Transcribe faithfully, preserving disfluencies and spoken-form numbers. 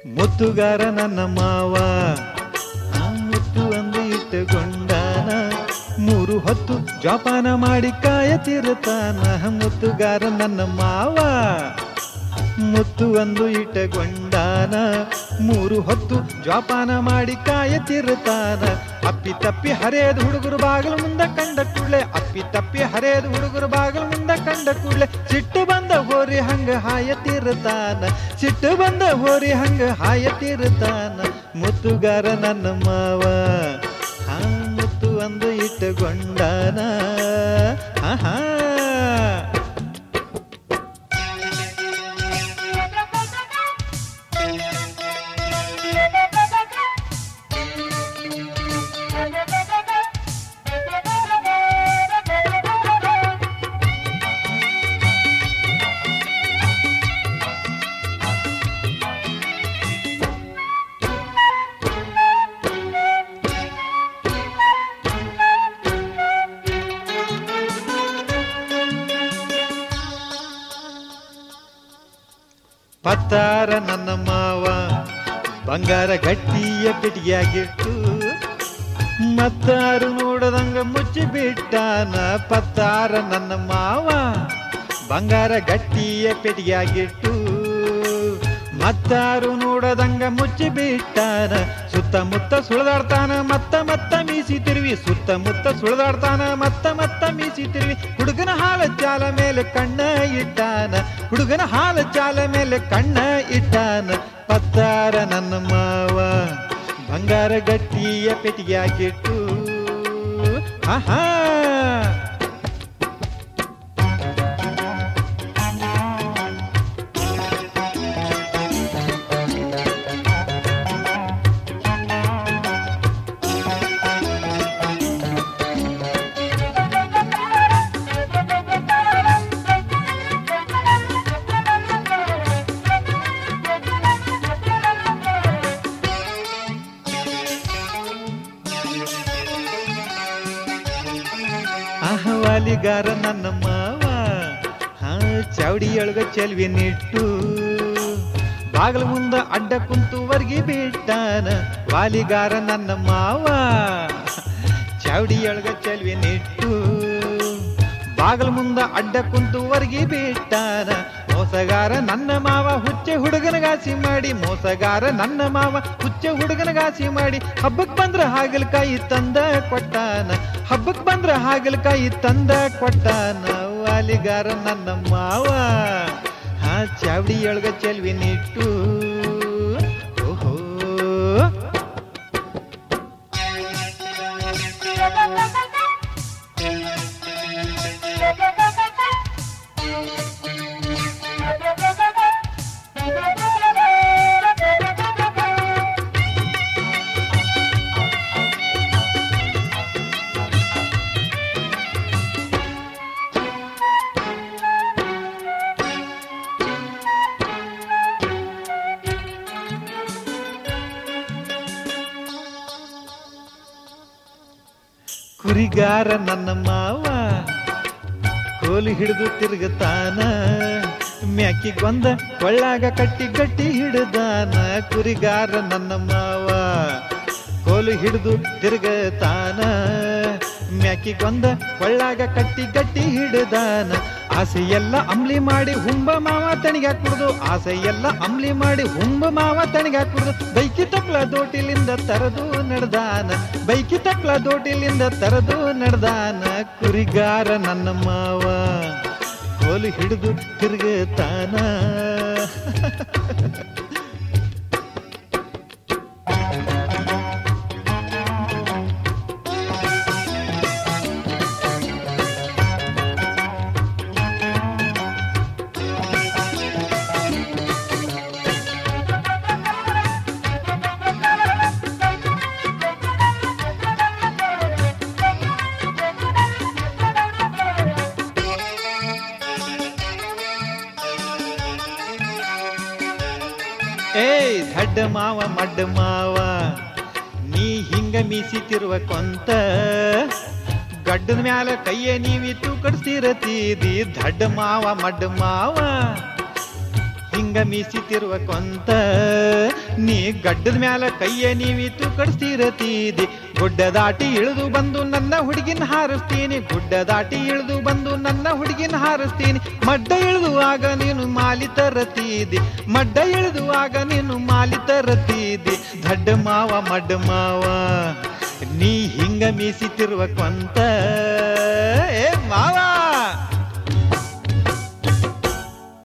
ಮುತ್ತುಗಾರ ನನ್ನ ಮಾವ ಆ ಮುತ್ತು ಅಂದು ಇಟ್ಟುಕೊಂಡಾನ ಮೂರು ಹೊತ್ತು ಜೋಪಾನ ಮಾಡಿ ಕಾಯತಿರುತ್ತಾನ. ಮುತ್ತುಗಾರ ನನ್ನ ಮಾವ ಮುತ್ತು ಒಂದು ಇಟ್ಟುಕೊಂಡಾನ ಮೂರು ಹೊತ್ತು ಜೋಪಾನ ಮಾಡಿ ಕಾಯತಿರುತ್ತಾನ. ಅಪ್ಪಿ ತಪ್ಪಿ ಹರಿಯದ ಹುಡುಗರು ಬಾಗಿಲು ಮುಂದೆ ಕಂಡ ಕೂಡ್ಲೆ ಅಪ್ಪಿ ತಪ್ಪಿ ಹರಿಯದ ಹುಡುಗರು ಬಾಗಿಲು ಮುಂದೆ ಕಂಡ ಕೂಡ್ಲೆ ಸಿಟ್ಟು ಬಂದ ಹೋರಿ ಹಂಗ ಹಾಯತಿರುತ್ತಾನ. ಸಿಟ್ಟು ಬಂದ ಹೋರಿ ಹಂಗ ಹಾಯತಿರುತ್ತಾನ. ಮುತ್ತುಗಾರ ನನ್ನ ಮಾವ ಹಾ ಮುತ್ತು ಒಂದು ಇಟ್ಟುಕೊಂಡಾನ. ಆಹಾ ಪತ್ತಾರ ನನ್ನ ಮಾವ ಬಂಗಾರ ಗಟ್ಟಿಯ ಪೆಟ್ಟಿಗೆಯಾಗಿಟ್ಟು ಮತ್ತಾರು ನೋಡದಂಗ ಮುಚ್ಚಿ ಬಿಟ್ಟಾನ. ಪತ್ತಾರ ನನ್ನ ಮಾವ ಬಂಗಾರ ಗಟ್ಟಿಯ ಪೆಟ್ಟಿಗೆಯಾಗಿಟ್ಟು ಮತ್ತಾರು ನೋಡದಂಗ ಮುಚ್ಚಿ ಬಿಟ್ಟಾನ. ಸುತ್ತಮುತ್ತ ಸುಳಿದಾಡ್ತಾನ ಮತ್ತ ಮತ್ತ ಮೀಸಿ ತಿರುವಿ ಸುತ್ತಮುತ್ತ ಸುಳಿದಾಡ್ತಾನ ಮತ್ತ ಮತ್ತ ಮೀಸಿ ತಿರುವಿ ಹುಡುಗನ ಹಾಲ ಚಾಲ ಮೇಲೆ ಕಣ್ಣ ಇಟ್ಟಾನ. ಹುಡುಗನ ಹಾಲ ಚಾಲ ಮೇಲೆ ಕಣ್ಣ ಇಟ್ಟಾನ. ಪತ್ತಾರ ನನ್ನ ಮಾವ ಬಂಗಾರ ಗಟ್ಟಿಯ ಪೆಟ್ಟಿಗೆಯಾಗಿಟ್ಟು ಆಹಾ ವಾಲಿಗಾರ ನನ್ನ ಮಾವ ಹಾ ಚಾವಡಿಯೊಳಗ ಚೆಲ್ವಿ ನಿಟ್ಟು ಬಾಗಿಲ ಮುಂದ ಅಡ್ಡ ಕುಂತು ವರ್ಗಿ ಬಿಟ್ಟಾನ. ವಾಲಿಗಾರ ನನ್ನ ಮಾವ ಚಾವಡಿಯೊಳಗ ಚೆಲ್ವಿ ನಿಟ್ಟು ಬಾಗಿಲ ಮುಂದ ಅಡ್ಡ ಕುಂತು ವರ್ಗಿ ಬಿಟ್ಟಾನ. ಮೋಸಗಾರ ನನ್ನ ಮಾವ ಹುಚ್ಚೆ ಹುಡುಗನಗಾಸಿ ಮಾಡಿ ಮೋಸಗಾರ ನನ್ನ ಮಾವ ಹುಚ್ಚೆ ಹುಡುಗನಗಾಸಿ ಮಾಡಿ ಹಬ್ಬಕ್ ಬಂದ್ರ ಹಾಗಲಕಾಯಿ ತಂದ ಕೊಟ್ಟಾನ. ಹಬ್ಬಕ್ ಬಂದ್ರ ಹಾಗಲಕಾಯಿ ತಂದ ಕೊಟ್ಟಾನ. ವಾಲಿಗಾರ ನನ್ನ ಮಾವ ಹಾ ಚಾವಡಿಯೊಳಗ ಚೆಲ್ವಿ ನಿಟ್ಟು ಓಹೋ ಕುರಿಗಾರ ನನ್ನ ಮಾವ ಕೋಲು ಹಿಡಿದು ತಿರುಗುತ್ತಾನ. ಮ್ಯಾಕಿಗೊಂದ ಕೊಳ್ಳಾಗ ಕಟ್ಟಿ ಗಟ್ಟಿ ಹಿಡಿದಾನ. ಕುರಿಗಾರ ನನ್ನ ಮಾವ ಕೋಲು ಹಿಡಿದು ತಿರುಗುತ್ತಾನ. ಮ್ಯಾಕಿಗೊಂದ ಕೊಳ್ಳಾಗ ಕಟ್ಟಿ ಗಟ್ಟಿ ಹಿಡಿದಾನ. ಆಸೆ ಎಲ್ಲ ಅಂಬ್ಲಿ ಮಾಡಿ ಹುಂಬ ಮಾವ ತಣಿಗಾಕ್ ಕುಡ್ದು ಆಸೆ ಎಲ್ಲ ಅಂಬ್ಲಿ ಮಾಡಿ ಹುಂಬ ಮಾವ ತಣಿಗಾಕ್ ಕುಡ್ದು ಬೈಕಿ ತಪ್ಲ ದೋಟಿಲಿಂದ ತರದು ನಡೆದಾನ. ಬೈಕಿ ತಪ್ಲ ದೋಟಿಲಿಂದ ತರದು ನಡೆದಾನ. ಕುರಿಗಾರ ನನ್ನ ಮಾವ ಕೋಲು ಹಿಡಿದು ತಿರುಗುತ್ತಾನ. ಏಯ್ ದಡ್ಡ ಮಾವ ಮಡ್ಡ ಮಾವ ನೀ ಹಿಂಗ ಮೀಸಿತಿರುವ ಕೊಂತ ಗಡ್ಡದ ಮ್ಯಾಲ ಕೈಯೇ ನೀವಿತ್ತು ಕಡ್ಸ್ತಿರತೀದಿ. ದಡ್ಡ ಮಾವ ಮಡ್ಡ ಮಾವ ಹಿಂಗ ಮೀಸಿತಿರುವ ಕೊಂತ ನೀ ಗಡ್ಡದ ಮ್ಯಾಲ ಕೈಯ ನೀವಿತು ಕಡಿಸ್ತಿರತೀದಿ ಗುಡ್ಡ ದಾಟಿ ಇಳಿದು ಬಂದು ನನ್ನ ಹುಡುಗಿನ ಹಾರಿಸ್ತೀನಿ ಗುಡ್ಡ ದಾಟಿ ಇಳಿದು ಬಂದು ನನ್ನ ಹುಡುಗಿನ ಹಾರಿಸ್ತೀನಿ ಮಡ್ಡ ಇಳಿದು ಆಗ ನೀನು ಮಾಲಿ ತರತೀದಿ ಮಡ್ಡ ಇಳಿದು ಆಗ ನೀನು ಮಾಲಿ ತರತೀದಿ ದಡ್ಡ ಮಾವ ಮಡ್ಡ ಮಾವ ನೀ ಹಿಂಗ ಮೀಸಿತಿರುವ ಕೊಂತ ಏ ಮಾವ